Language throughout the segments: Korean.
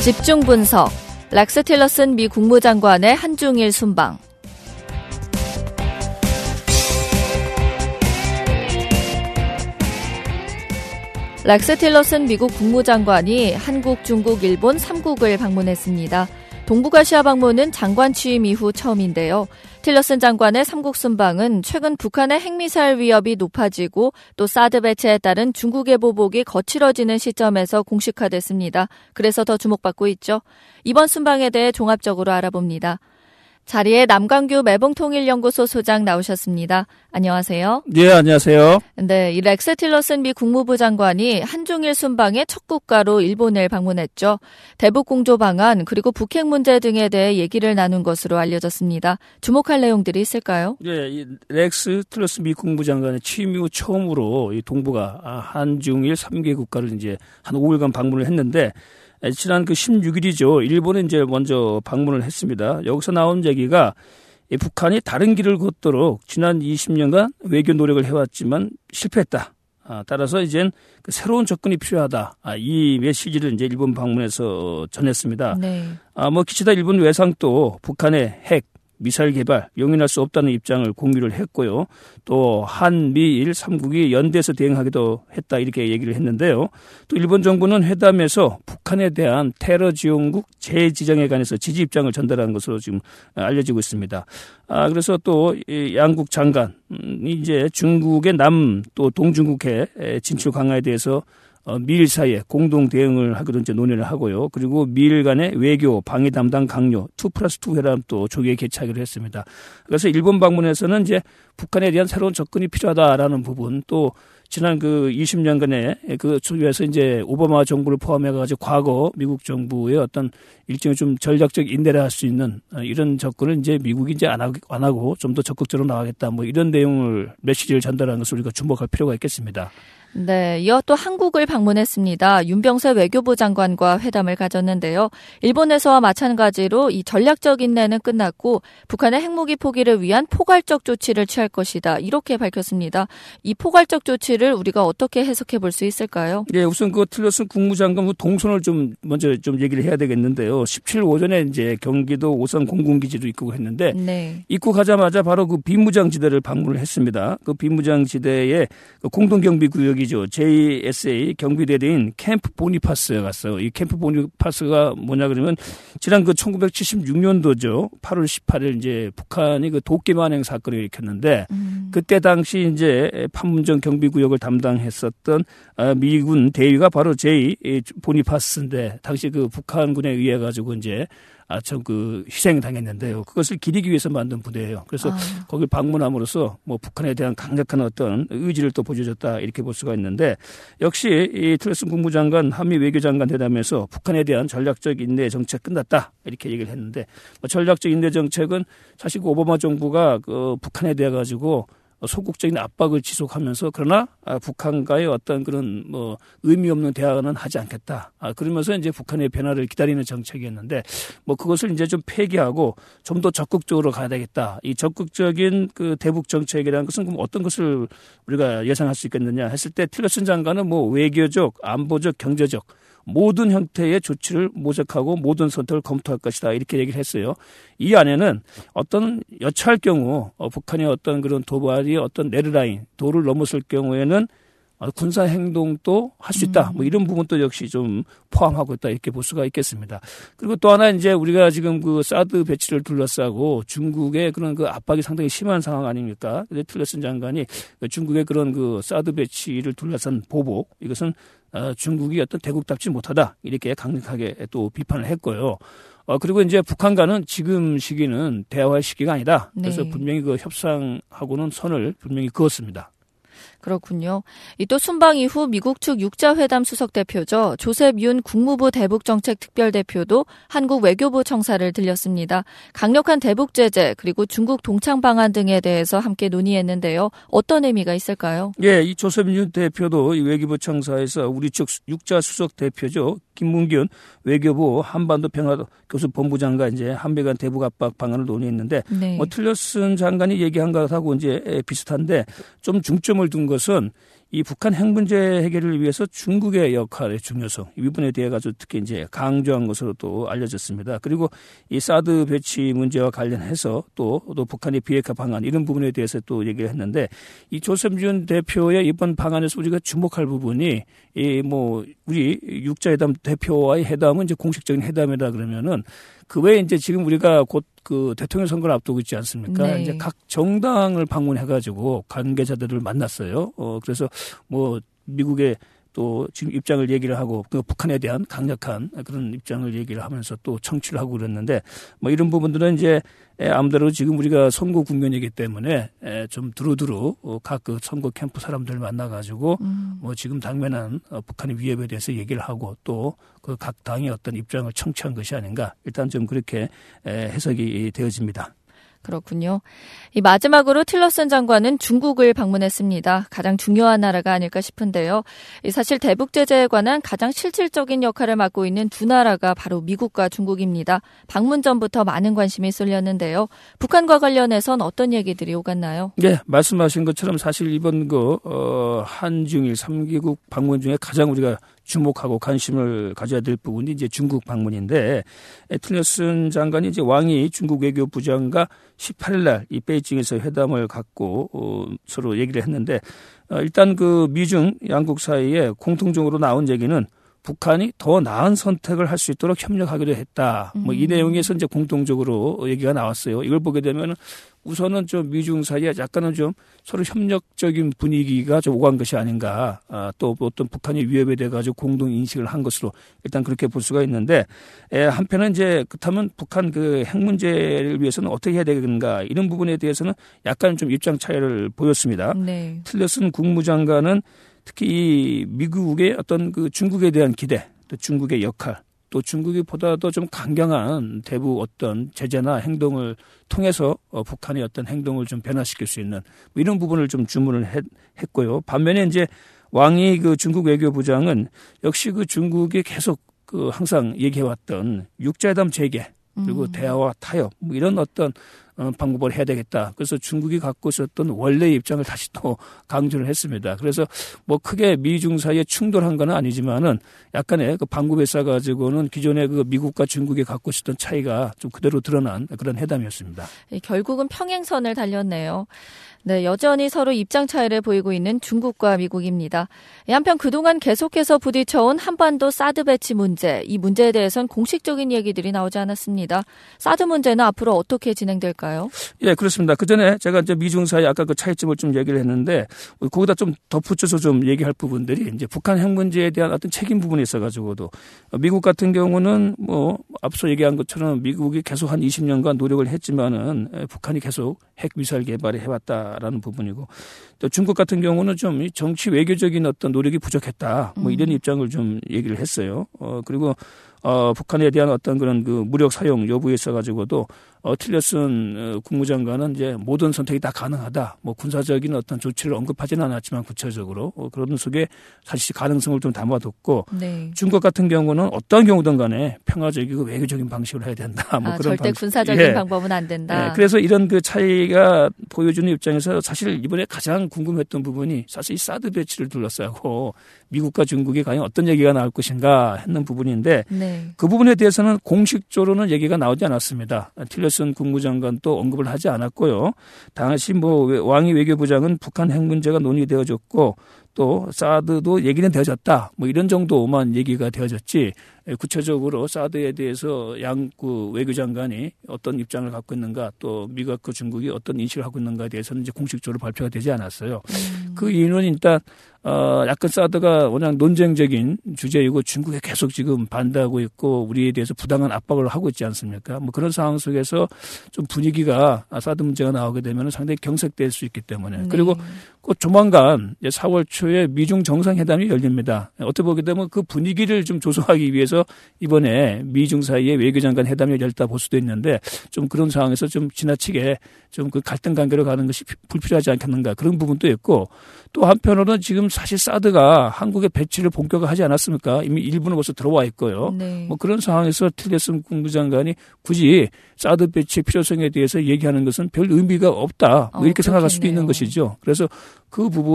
집중 분석. 렉스 틸러슨 미 국무장관의 한중일 순방. 렉스 틸러슨 미국 국무장관이 한국, 중국, 일본 3국을 방문했습니다. 동북아시아 방문은 장관 취임 이후 처음인데요. 틸러슨 장관의 3국 순방은 최근 북한의 핵미사일 위협이 높아지고 또 사드 배치에 따른 중국의 보복이 거칠어지는 시점에서 공식화됐습니다. 그래서 더 주목받고 있죠. 이번 순방에 대해 종합적으로 알아봅니다. 자리에 남광규 매봉통일연구소 소장 나오셨습니다. 안녕하세요. 네, 안녕하세요. 네, 이 렉스 틸러슨 미 국무부 장관이 한중일 순방의 첫 국가로 일본을 방문했죠. 대북 공조 방안 그리고 북핵 문제 등에 대해 얘기를 나눈 것으로 알려졌습니다. 주목할 내용들이 있을까요? 네, 이 렉스 틸러슨 미 국무부 장관의 취임 이후 처음으로 이 동북아 한중일 3개 국가를 이제 한 5일간 방문을 했는데 지난 16일이죠. 일본에 이제 먼저 방문을 했습니다. 여기서 나온 얘기가 북한이 다른 길을 걷도록 지난 20년간 외교 노력을 해왔지만 실패했다. 따라서 이젠 새로운 접근이 필요하다. 이 메시지를 이제 일본 방문에서 전했습니다. 네. 기시다 일본 외상도 북한의 핵, 미사일 개발 용인할 수 없다는 입장을 공유를 했고요. 또 한미일 3국이 연대해서 대응하기도 했다 이렇게 얘기를 했는데요. 또 일본 정부는 회담에서 북한에 대한 테러 지원국 재지정에 관해서 지지 입장을 전달한 것으로 지금 알려지고 있습니다. 그래서 또 양국 장관이 이제 중국의 남 또 동중국해 진출 강화에 대해서 미일 사이에 공동 대응을 하기로 이제 논의를 하고요. 그리고 미일 간의 외교 방위 담당 강요 2+2 회담 또 조기에 개최하기로 했습니다. 그래서 일본 방문에서는 이제 북한에 대한 새로운 접근이 필요하다라는 부분 또 지난 20년간의 그 주위에서 이제 오바마 정부를 포함해가지고 과거 미국 정부의 어떤 일종의 좀 전략적 인내를 할 수 있는 이런 접근을 이제 미국이 이제 안 하고 좀 더 적극적으로 나가겠다 이런 내용을 메시지를 전달하는 것을 우리가 주목할 필요가 있겠습니다. 네, 이어 또 한국을 방문했습니다. 윤병세 외교부 장관과 회담을 가졌는데요. 일본에서와 마찬가지로 이 전략적 인내는 끝났고 북한의 핵무기 포기를 위한 포괄적 조치를 취할 것이다. 이렇게 밝혔습니다. 이 포괄적 조치를 우리가 어떻게 해석해 볼 수 있을까요? 네, 우선 틸러슨 국무장관 동선을 먼저 얘기를 해야 되겠는데요. 17일 오전에 이제 경기도 오산 공군기지로 입국했는데 네. 입국하자마자 바로 그 비무장지대를 방문을 했습니다. 그 비무장지대의 공동경비 구역이 JSA 경비대대인 캠프 보니파스에 갔어요. 이 캠프 보니파스가 뭐냐 그러면 지난 1976년도죠. 8월 18일 이제 북한이 도끼 만행 사건을 일으켰는데 그때 당시 이제 판문점 경비구역을 담당했었던 미군 대위가 바로 J 보니파스인데 당시 북한군에 의해 가지고 이제 희생당했는데요. 그것을 기리기 위해서 만든 부대예요. 그래서 거기 방문함으로써 북한에 대한 강력한 어떤 의지를 또 보여줬다 이렇게 볼 수가 있는데 역시 이 틸러슨 국무장관 한미 외교장관 회담에서 북한에 대한 전략적 인내 정책 끝났다 이렇게 얘기를 했는데 전략적 인내 정책은 사실 오바마 정부가 북한에 대해 가지고 소극적인 압박을 지속하면서 그러나 북한과의 어떤 그런 의미 없는 대화는 하지 않겠다. 그러면서 이제 북한의 변화를 기다리는 정책이었는데 그것을 이제 좀 폐기하고 좀 더 적극적으로 가야 되겠다. 이 적극적인 대북 정책이라는 것은 그럼 어떤 것을 우리가 예상할 수 있겠느냐 했을 때 틸러슨 장관은 외교적, 안보적, 경제적 모든 형태의 조치를 모색하고 모든 선택을 검토할 것이다. 이렇게 얘기를 했어요. 이 안에는 어떤 여차할 경우 북한의 어떤 그런 도발이 어떤 레드라인, 도를 넘었을 경우에는 군사 행동도 할 수 있다. 이런 부분도 역시 좀 포함하고 있다. 이렇게 볼 수가 있겠습니다. 그리고 또 하나 이제 우리가 지금 사드 배치를 둘러싸고 중국의 그런 압박이 상당히 심한 상황 아닙니까? 근데 틸러슨 장관이 중국의 그런 사드 배치를 둘러싼 보복 이것은 중국이 어떤 대국답지 못하다. 이렇게 강력하게 또 비판을 했고요. 그리고 이제 북한과는 지금 시기는 대화할 시기가 아니다. 그래서 분명히 협상하고는 선을 분명히 그었습니다. 그렇군요. 또 순방 이후 미국 측 육자회담 수석대표죠. 조셉 윤 국무부 대북정책특별대표도 한국 외교부 청사를 들렸습니다. 강력한 대북 제재 그리고 중국 동창 방안 등에 대해서 함께 논의했는데요. 어떤 의미가 있을까요? 예, 이 조셉 윤 대표도 이 외교부 청사에서 우리 측 육자 수석대표죠. 김문균 외교부 한반도 평화교섭본부장과 이제 한미 간 대북 압박 방안을 논의했는데 틸러슨 장관이 얘기한 것하고 이제 비슷한데 좀 중점을 둔 것은 이 북한 핵 문제 해결을 위해서 중국의 역할의 중요성 이 부분에 대해 가지고 특히 이제 강조한 것으로 또 알려졌습니다. 그리고 이 사드 배치 문제와 관련해서 또 북한의 비핵화 방안 이런 부분에 대해서 또 얘기를 했는데 이 조섬준 대표의 이번 방안에서 우리가 주목할 부분이 이 뭐 우리 육자회담 대표와의 회담은 이제 공식적인 회담이다 그러면은 그 외에 이제 지금 우리가 곧 그 대통령 선거를 앞두고 있지 않습니까? 네. 이제 각 정당을 방문해가지고 관계자들을 만났어요. 그래서 뭐 미국의 또 지금 입장을 얘기를 하고 그 북한에 대한 강력한 그런 입장을 얘기를 하면서 또 청취를 하고 그랬는데 뭐 이런 부분들은 이제 아무대로 지금 우리가 선거 국면이기 때문에 좀 두루두루 각 그 선거 캠프 사람들 만나가지고 뭐 지금 당면한 북한의 위협에 대해서 얘기를 하고 또 그 각 당의 어떤 입장을 청취한 것이 아닌가 일단 좀 그렇게 해석이 되어집니다. 그렇군요. 이 마지막으로 틸러슨 장관은 중국을 방문했습니다. 가장 중요한 나라가 아닐까 싶은데요. 사실 대북 제재에 관한 가장 실질적인 역할을 맡고 있는 두 나라가 바로 미국과 중국입니다. 방문 전부터 많은 관심이 쏠렸는데요. 북한과 관련해선 어떤 얘기들이 오갔나요? 네, 말씀하신 것처럼 사실 이번 한중일 3개국 방문 중에 가장 우리가 주목하고 관심을 가져야 될 부분이 이제 중국 방문인데 틸러슨 장관이 이제 왕이 중국 외교부장과 18일 날 이 베이징에서 회담을 갖고 서로 얘기를 했는데 일단 그 미중 양국 사이에 공통적으로 나온 얘기는 북한이 더 나은 선택을 할 수 있도록 협력하기로 했다. 뭐 이 내용에서 이제 공통적으로 얘기가 나왔어요. 이걸 보게 되면 우선은 좀 미중 사이에 약간은 좀 서로 협력적인 분위기가 좀 오간 것이 아닌가. 또 어떤 북한의 위협에 대해 가지고 공동 인식을 한 것으로 일단 그렇게 볼 수가 있는데 한편은 이제 그렇다면 북한 그 핵 문제를 위해서는 어떻게 해야 되는가 이런 부분에 대해서는 약간 좀 입장 차이를 보였습니다. 네. 틸러슨 국무장관은 특히 이 미국의 어떤 그 중국에 대한 기대, 또 중국의 역할, 또 중국이 보다도 좀 강경한 대북 어떤 제재나 행동을 통해서 북한의 어떤 행동을 좀 변화시킬 수 있는 뭐 이런 부분을 좀 주문을 했고요. 반면에 이제 왕이 그 중국 외교부장은 역시 그 중국이 계속 그 항상 얘기해왔던 육자회담 재개 그리고 대화와 타협 뭐 이런 어떤 방법을 해야 되겠다. 그래서 중국이 갖고 있었던 원래의 입장을 다시 또 강조를 했습니다. 그래서 뭐 크게 미중 사이에 충돌한 건 아니지만은 약간의 그 방법에 싸가지고는 기존의 그 미국과 중국이 갖고 있었던 차이가 좀 그대로 드러난 그런 회담이었습니다. 결국은 평행선을 달렸네요. 네, 여전히 서로 입장 차이를 보이고 있는 중국과 미국입니다. 한편 그동안 계속해서 부딪혀온 한반도 사드 배치 문제, 이 문제에 대해서는 공식적인 얘기들이 나오지 않았습니다. 사드 문제는 앞으로 어떻게 진행될까요? 예, 그렇습니다. 그 전에 제가 이제 미중 사이 아까 그 차이점을 좀 얘기를 했는데 거기다 좀 덧붙여서 좀 얘기할 부분들이 이제 북한 핵 문제에 대한 어떤 책임 부분이 있어가지고도 미국 같은 경우는 뭐 앞서 얘기한 것처럼 미국이 계속 한 20년간 노력을 했지만은 북한이 계속 핵 미사일 개발을 해왔다라는 부분이고 또 중국 같은 경우는 좀 정치 외교적인 어떤 노력이 부족했다. 뭐 이런 입장을 좀 얘기를 했어요. 그리고 북한에 대한 어떤 그런 그 무력 사용 여부에 있어가지고도 틸러슨 국무장관은 이제 모든 선택이 다 가능하다. 뭐 군사적인 어떤 조치를 언급하지는 않았지만 구체적으로 그런 속에 사실 가능성을 좀 담아뒀고 네. 중국 같은 경우는 어떤 경우든 간에 평화적이고 외교적인 방식으로 해야 된다. 뭐 그런 절대 군사적인 방법은 안 된다. 네. 그래서 이런 그 차이가 보여주는 입장에서 사실 이번에 가장 궁금했던 부분이 사실 이 사드 배치를 둘러싸고 미국과 중국이 과연 어떤 얘기가 나올 것인가 했는 부분인데 네. 그 부분에 대해서는 공식적으로는 얘기가 나오지 않았습니다. 틸러슨 국무장관도 언급을 하지 않았고요. 당시 뭐 왕이 외교부장은 북한 핵 문제가 논의되어졌고 또 사드도 얘기는 되어졌다. 뭐 이런 정도만 얘기가 되어졌지 구체적으로 사드에 대해서 양국 외교장관이 어떤 입장을 갖고 있는가 또 미국과 중국이 어떤 인식을 하고 있는가에 대해서는 이제 공식적으로 발표가 되지 않았어요. 그 이유는 일단 약간 사드가 워낙 논쟁적인 주제이고 중국에 계속 지금 반대하고 있고 우리에 대해서 부당한 압박을 하고 있지 않습니까? 뭐 그런 상황 속에서 좀 분위기가 사드 문제가 나오게 되면 상당히 경색될 수 있기 때문에 네. 그리고 곧 조만간 4월 초에 미중 정상회담이 열립니다. 어떻게 보게 되면 그 분위기를 좀 조성하기 위해서 이번에 미중 사이에 외교장관 회담이 열렸다 볼 수도 있는데 좀 그런 상황에서 좀 지나치게 좀 그 갈등 관계로 가는 것이 불필요하지 않겠는가 그런 부분도 있고 또 한편으로는 지금 사실 사드가 한국의 배치를 본격화하지 않았습니까? 이미 일부는 벌써 들어와 있고요. 네. 뭐 그런 상황에서 틸러슨 국무장관이 굳이 사드 배치의 필요성에 대해서 얘기하는 것은 별 의미가 없다. 뭐 이렇게 생각할 수도 있는 것이죠. 그래서 그 부분은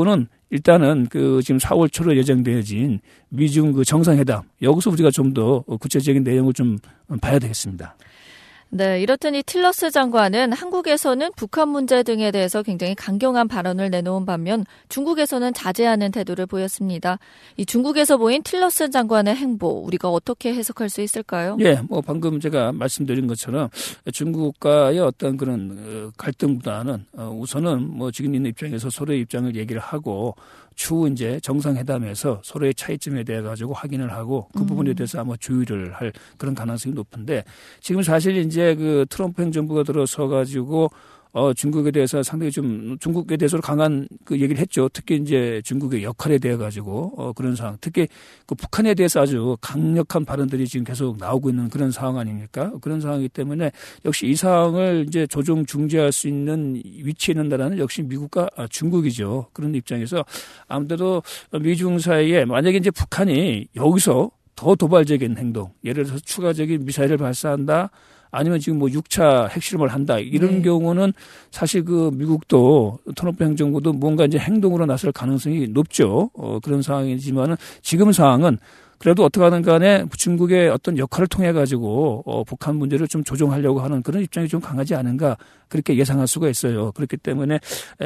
일단은 그 지금 4월 초로 예정되어진 미중 그 정상회담 여기서 우리가 좀 더 구체적인 내용을 좀 봐야 되겠습니다. 네, 이렇더니 틸러슨 장관은 한국에서는 북한 문제 등에 대해서 굉장히 강경한 발언을 내놓은 반면 중국에서는 자제하는 태도를 보였습니다. 이 중국에서 보인 틸러슨 장관의 행보 우리가 어떻게 해석할 수 있을까요? 예, 뭐 방금 제가 말씀드린 것처럼 중국과의 어떤 그런 갈등보다는 우선은 뭐 지금 있는 입장에서 서로의 입장을 얘기를 하고 추후 이제 정상회담에서 서로의 차이점에 대해 가지고 확인을 하고 그 부분에 대해서 아마 조율을 할 그런 가능성이 높은데 지금 사실 이제 그 트럼프 행정부가 들어서 가지고 중국에 대해서 상당히 좀 중국에 대해서 강한 그 얘기를 했죠. 특히 이제 중국의 역할에 대해 가지고 그런 상황. 특히 그 북한에 대해서 아주 강력한 발언들이 지금 계속 나오고 있는 그런 상황 아닙니까? 그런 상황이기 때문에 역시 이 상황을 이제 조종 중재할 수 있는 위치에 있는 나라는 역시 미국과 중국이죠. 그런 입장에서 아무래도 미중 사이에 만약에 이제 북한이 여기서 더 도발적인 행동, 예를 들어서 추가적인 미사일을 발사한다. 아니면 지금 뭐 6차 핵실험을 한다. 이런 경우는 사실 그 미국도 트럼프 행정부도 뭔가 이제 행동으로 나설 가능성이 높죠. 그런 상황이지만은 지금 상황은 그래도 어떻게 하든 간에 중국의 어떤 역할을 통해 가지고 북한 문제를 좀 조정하려고 하는 그런 입장이 좀 강하지 않은가 그렇게 예상할 수가 있어요. 그렇기 때문에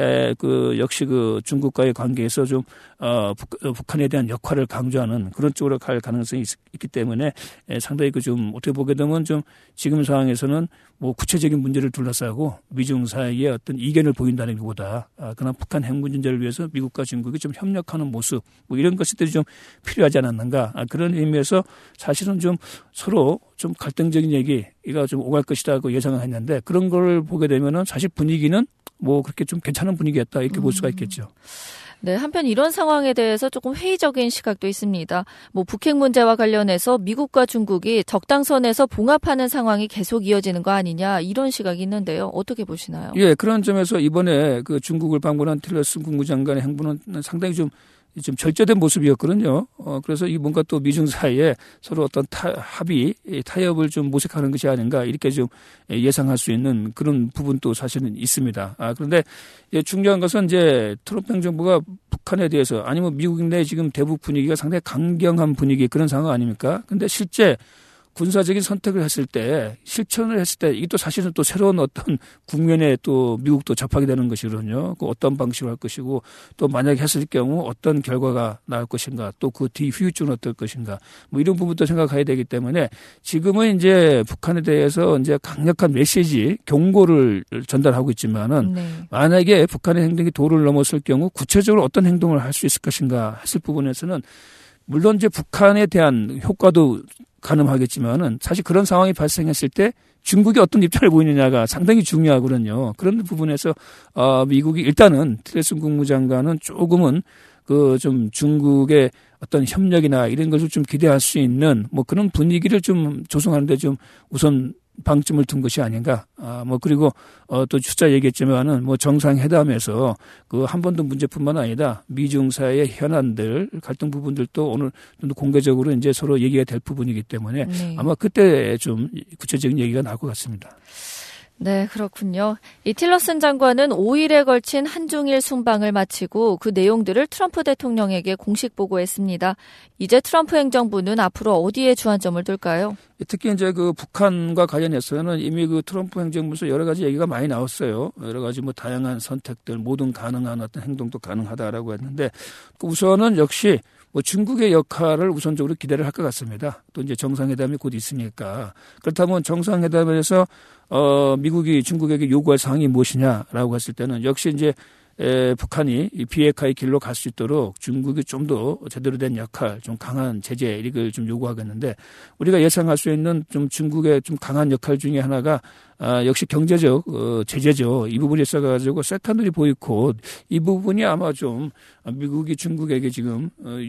그 역시 그 중국과의 관계에서 좀 북한에 대한 역할을 강조하는 그런 쪽으로 갈 가능성이 있기 때문에 상당히 그 좀 어떻게 보게 되면 좀 지금 상황에서는 뭐 구체적인 문제를 둘러싸고 미중 사이에 어떤 이견을 보인다는 것보다 그러나 북한 핵 문제를 위해서 미국과 중국이 좀 협력하는 모습 뭐 이런 것들이 좀 필요하지 않았는가 그런 의미에서 사실은 좀 서로 좀 갈등적인 얘기가 좀 오갈 것이라고 예상을 했는데 그런 걸 보게 되면은 사실 분위기는 뭐 그렇게 좀 괜찮은 분위기였다 이렇게 볼 수가 있겠죠. 네, 한편 이런 상황에 대해서 조금 회의적인 시각도 있습니다. 뭐 북핵 문제와 관련해서 미국과 중국이 적당선에서 봉합하는 상황이 계속 이어지는 거 아니냐 이런 시각이 있는데요. 어떻게 보시나요? 예, 그런 점에서 이번에 그 중국을 방문한 틸러슨 국무장관의 행보는 상당히 좀 절제된 모습이었거든요. 그래서 이 뭔가 또 미중 사이에 서로 어떤 타협을 좀 모색하는 것이 아닌가 이렇게 좀 예상할 수 있는 그런 부분도 사실은 있습니다. 그런데 중요한 것은 이제 트럼프 행정부가 북한에 대해서 아니면 미국 내 지금 대북 분위기가 상당히 강경한 분위기 그런 상황 아닙니까? 근데 실제 군사적인 선택을 했을 때 실천을 했을 때 이게 또 사실은 또 새로운 어떤 국면에 또 미국도 접하게 되는 것이거든요. 그 어떤 방식으로 할 것이고 또 만약에 했을 경우 어떤 결과가 나올 것인가 또 그 뒤 후유증은 어떨 것인가 뭐 이런 부분도 생각해야 되기 때문에 지금은 이제 북한에 대해서 이제 강력한 메시지 경고를 전달하고 있지만은 만약에 북한의 행동이 도를 넘었을 경우 구체적으로 어떤 행동을 할 수 있을 것인가 했을 부분에서는 물론 이제 북한에 대한 효과도 가늠하겠지만은 사실 그런 상황이 발생했을 때 중국이 어떤 입장을 보이느냐가 상당히 중요하거든요. 그런 부분에서 미국이 일단은 틸러슨 국무장관은 조금은 그 좀 중국의 어떤 협력이나 이런 것을 좀 기대할 수 있는 뭐 그런 분위기를 좀 조성하는데 좀 우선 방점을 둔 것이 아닌가. 뭐 그리고 또 주자 얘기했지만은 뭐 정상회담에서 그 한 번도 문제뿐만 아니라 미중 사이의 현안들 갈등 부분들도 오늘 좀 더 공개적으로 이제 서로 얘기가 될 부분이기 때문에 아마 그때 좀 구체적인 얘기가 나올 것 같습니다. 네, 그렇군요. 이 틸러슨 장관은 5일에 걸친 한중일 순방을 마치고 그 내용들을 트럼프 대통령에게 공식 보고했습니다. 이제 트럼프 행정부는 앞으로 어디에 주안점을 둘까요? 특히 이제 그 북한과 관련해서는 이미 그 트럼프 행정부에서 여러 가지 얘기가 많이 나왔어요. 여러 가지 뭐 다양한 선택들, 모든 가능한 어떤 행동도 가능하다라고 했는데 우선은 역시 뭐 중국의 역할을 우선적으로 기대를 할 것 같습니다. 또 이제 정상회담이 곧 있으니까 그렇다면 정상회담에서 미국이 중국에게 요구할 사항이 무엇이냐라고 했을 때는 역시 이제 북한이 비핵화의 길로 갈 수 있도록 중국이 좀 더 제대로 된 역할, 좀 강한 제재 이걸 좀 요구하겠는데 우리가 예상할 수 있는 좀 중국의 좀 강한 역할 중에 하나가 역시 경제적 제재죠. 이 부분에 있어가지고 세컨더리 보이콧 이 부분이 아마 좀 미국이 중국에게 지금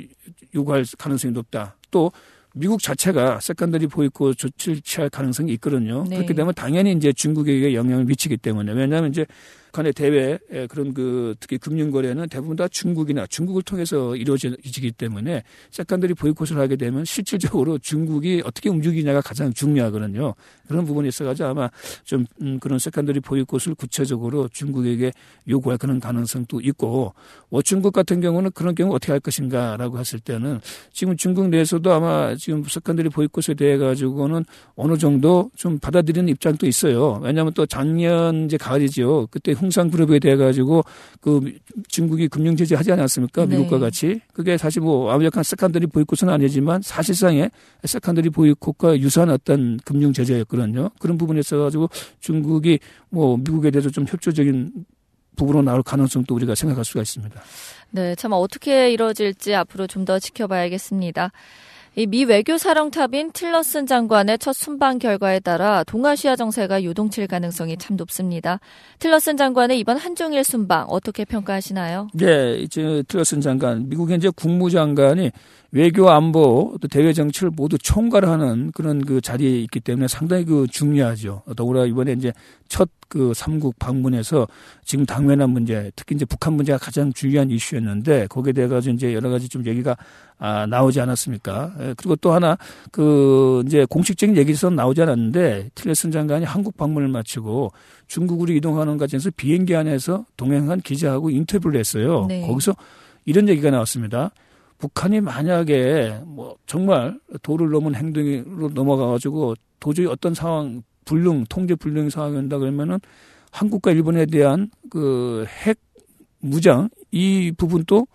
요구할 가능성이 높다. 또 미국 자체가 세컨더리 보이콧 조치를 취할 가능성이 있거든요. 그렇게 되면 당연히 이제 중국에게 영향을 미치기 때문에 왜냐하면 이제 북한의 대외 그런 특히 금융 거래는 대부분 다 중국을 통해서 이루어지기 때문에 세컨더리 보이콧을 하게 되면 실질적으로 중국이 어떻게 움직이냐가 가장 중요하거든요. 그런 부분이 있어가지고 아마 좀 그런 세컨더리 보이콧을 구체적으로 중국에게 요구할 그런 가능성도 있고, 중국 같은 경우는 그런 경우 어떻게 할 것인가라고 했을 때는 지금 중국 내에서도 아마 지금 세컨더리 보이콧에 대해 가지고는 어느 정도 좀 받아들이는 입장도 있어요. 왜냐하면 또 작년 이제 가을이죠. 그때 홍상그룹에 대해 가지고 중국이 금융 제재하지 않았습니까? 미국과 같이. 그게 사실 완벽한 세컨더리 보이콧은 아니지만 사실상의 세컨더리 보이콧과 유사한 어떤 금융 제재였거든요. 그런 부분에 있어 가지고 중국이 미국에 대해서 좀 협조적인 부분으로 나올 가능성도 우리가 생각할 수가 있습니다. 네, 참 어떻게 이루어질지 앞으로 좀 더 지켜봐야겠습니다. 이 미 외교사령탑인 틸러슨 장관의 첫 순방 결과에 따라 동아시아 정세가 요동칠 가능성이 참 높습니다. 틸러슨 장관의 이번 한중일 순방 어떻게 평가하시나요? 네, 이제 틸러슨 장관, 미국의 이제 국무장관이 외교 안보 또 대외 정치를 모두 총괄하는 그런 자리에 있기 때문에 상당히 중요하죠. 더구나 이번에 이제 첫 삼국 방문에서 지금 당면한 문제, 특히 이제 북한 문제가 가장 중요한 이슈였는데 거기에 대해 가지고 이제 여러 가지 좀 얘기가 나오지 않았습니까? 그리고 또 하나 이제 공식적인 얘기에서는 나오지 않았는데 틸러슨 장관이 한국 방문을 마치고 중국으로 이동하는 과정에서 비행기 안에서 동행한 기자하고 인터뷰를 했어요. 네. 거기서 이런 얘기가 나왔습니다. 북한이 만약에 정말 도를 넘은 행동으로 넘어가가지고 도저히 어떤 상황, 통제 불능 상황이 온다 그러면은 한국과 일본에 대한 핵 무장 이 부분도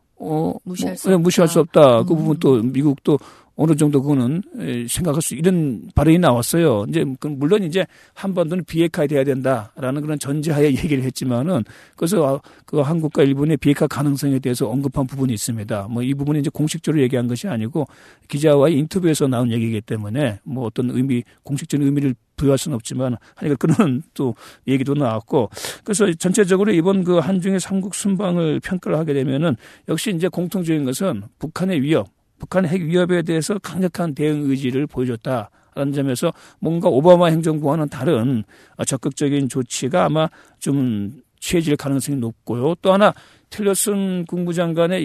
무시할 수 없다. 그 부분도 미국도 어느 정도 그거는 생각할 수 이런 발언이 나왔어요. 이제 물론 이제 한반도는 비핵화 돼야 된다라는 그런 전제하에 얘기를 했지만은 그래서 한국과 일본의 비핵화 가능성에 대해서 언급한 부분이 있습니다. 이 부분이 이제 공식적으로 얘기한 것이 아니고 기자와의 인터뷰에서 나온 얘기이기 때문에 어떤 공식적인 의미를 부여할 수는 없지만 하니까 그런 또 얘기도 나왔고, 그래서 전체적으로 이번 한중일 삼국 순방을 평가를 하게 되면은 역시 이제 공통적인 것은 북한의 핵 위협에 대해서 강력한 대응 의지를 보여줬다라는 점에서 뭔가 오바마 행정부와는 다른 적극적인 조치가 아마 좀 취해질 가능성이 높고요. 또 하나 틸러슨 국무장관의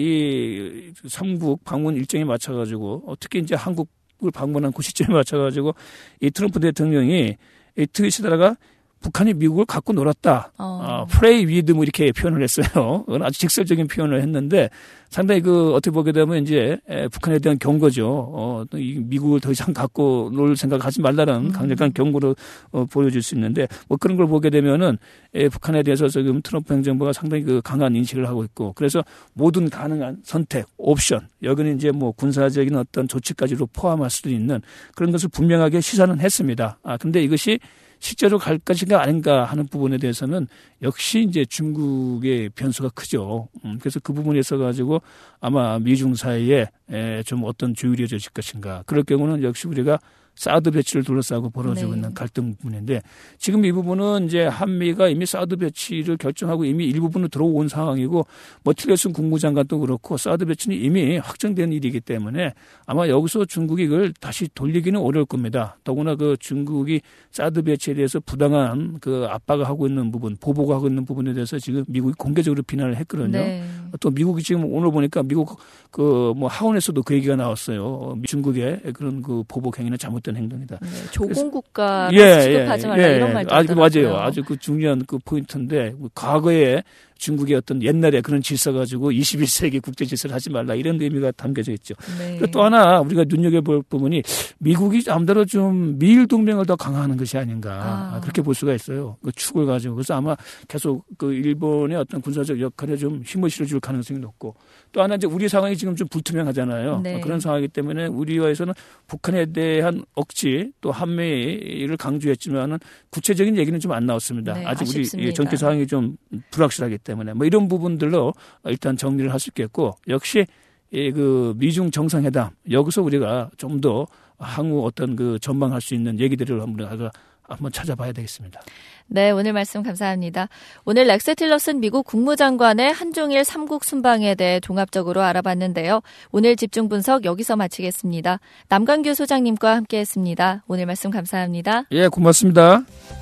이 삼국 방문 일정에 맞춰가지고 특히 이제 한국을 방문한 그 시점에 맞춰가지고 이 트럼프 대통령이 이 트윗에다가 북한이 미국을 갖고 놀았다. 플레이 위드 이렇게 표현을 했어요. 그건 아주 직설적인 표현을 했는데 상당히 어떻게 보게 되면 이제 북한에 대한 경고죠. 미국을 더 이상 갖고 놀 생각하지 말라는 강력한 경고를 보여줄 수 있는데 그런 걸 보게 되면은 북한에 대해서 지금 트럼프 행정부가 상당히 강한 인식을 하고 있고, 그래서 모든 가능한 선택, 옵션, 여기는 이제 군사적인 어떤 조치까지도 포함할 수도 있는 그런 것을 분명하게 시사는 했습니다. 근데 이것이 실제로 갈 것인가 아닌가 하는 부분에 대해서는 역시 이제 중국의 변수가 크죠. 그래서 그 부분에 있어 가지고 아마 미중 사이에 좀 어떤 조율이 이루어질 것인가. 그럴 경우는 역시 우리가 사드 배치를 둘러싸고 벌어지고 있는 갈등 부분인데 지금 이 부분은 이제 한미가 이미 사드 배치를 결정하고 이미 일부분으로 들어온 상황이고 틸러슨 국무장관도 그렇고 사드 배치는 이미 확정된 일이기 때문에 아마 여기서 중국이 이걸 다시 돌리기는 어려울 겁니다. 더구나 중국이 사드 배치에 대해서 부당한 압박을 하고 있는 부분, 보복을 하고 있는 부분에 대해서 지금 미국이 공개적으로 비난을 했거든요. 네. 또 미국이 지금 오늘 보니까 미국 하원에서도 그 얘기가 나왔어요. 중국의 그런 보복 행위는 잘못된 행동이다. 네, 조공국가 취급하지 말라 이런 말도 맞아요. 아주 중요한 포인트인데 과거에 중국의 어떤 옛날에 그런 질서 가지고 21세기 국제 질서를 하지 말라 이런 의미가 담겨져 있죠. 네. 또 하나 우리가 눈여겨볼 부분이 미국이 남대로 좀 미일 동맹을 더 강화하는 것이 아닌가 그렇게 볼 수가 있어요. 축을 가지고. 그래서 아마 계속 일본의 어떤 군사적 역할에 좀 힘을 실어줄 가능성이 높고, 또 하나 이제 우리 상황이 지금 좀 불투명하잖아요. 네. 그런 상황이기 때문에 우리와에서는 북한에 대한 억지 또 한미를 강조했지만은 구체적인 얘기는 좀 안 나왔습니다. 네, 아직 아쉽습니다. 우리 정치 상황이 좀 불확실하기 때문에 이런 부분들로 일단 정리를 할 수 있겠고, 역시 미중 정상회담 여기서 우리가 좀 더 향후 어떤 전망할 수 있는 얘기들을 한번 찾아봐야 되겠습니다. 네, 오늘 말씀 감사합니다. 오늘 렉스 틸러슨 미국 국무장관의 한중일 삼국 순방에 대해 종합적으로 알아봤는데요. 오늘 집중 분석 여기서 마치겠습니다. 남강규 소장님과 함께했습니다. 오늘 말씀 감사합니다. 예, 고맙습니다.